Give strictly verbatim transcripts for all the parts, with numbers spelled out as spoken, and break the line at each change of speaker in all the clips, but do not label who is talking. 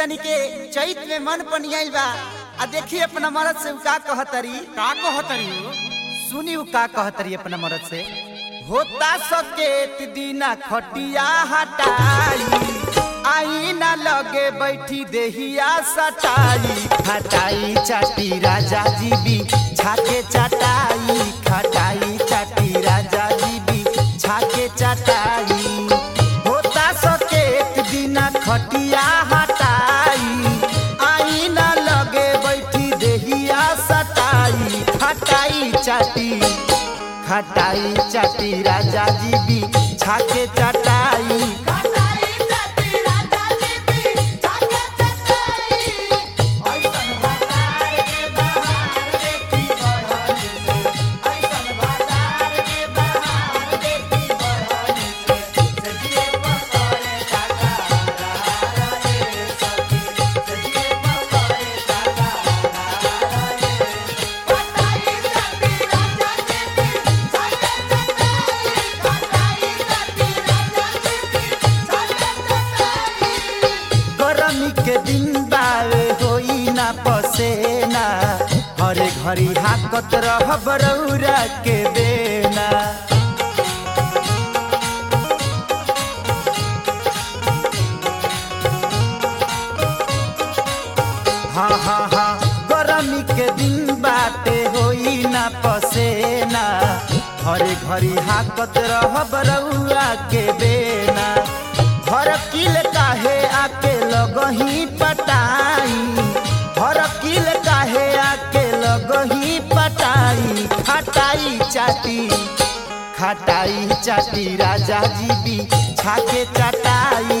जानी के चैत में मन पनियाइल बा आ देखी अपना मरद से का कहतरी
का कहतरी
सुनी उ का कहतरी अपना मरद से होता सकेत दीना खटिया हटाई आई ना लगे बैठी देहिया सटाई खटाई चाटी राजा जी भी छाके चटाई खटाई चाटी राजा जी भी छाके चटाई होता सकेत दीना खटिया हटाई आई ना लगे बैठी देहिया सटाई खटाई चाटी खटाई चाटी राजा जी भी छाके चटाई के दिन बावे होई ना पसेना हरे घड़ी हाकत रह बरौरा के बेना हाँ हाँ हाँ गरमी के दिन बाटे होई ना पसेना हरे घड़ी हाकत रह बरौरा के बेना हर किल काहे आके लगही पटाई हर किल काहे आके लगही पटाई खटाई चाटी खटाई चाटी राजा जी भी छाके चटाई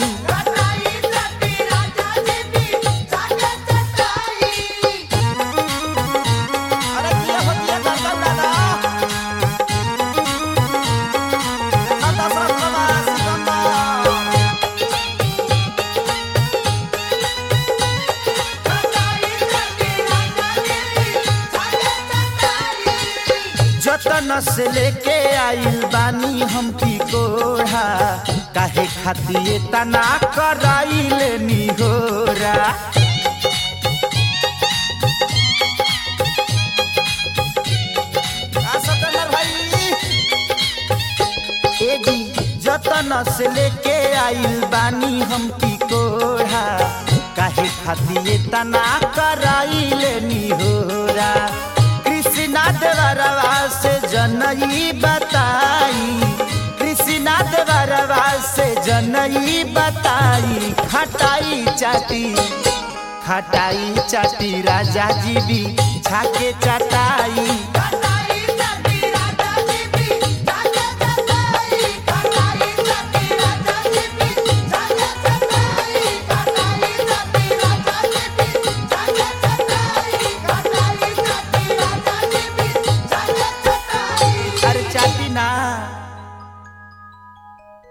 जतन से लेके आइल बानी हम की कोढ़ा काहे खातिर तना कराइल निहोरा ए जी जतन से लेके आइल बानी हम की कोढ़ा काहे खातिर तना कराइल निहोरा कृष्णा देवरवा से जनई बताई कृष्णा देवरवा से जनई बताई खटाई चाटी खटाई चाटी राजा जी भी छाके चटाई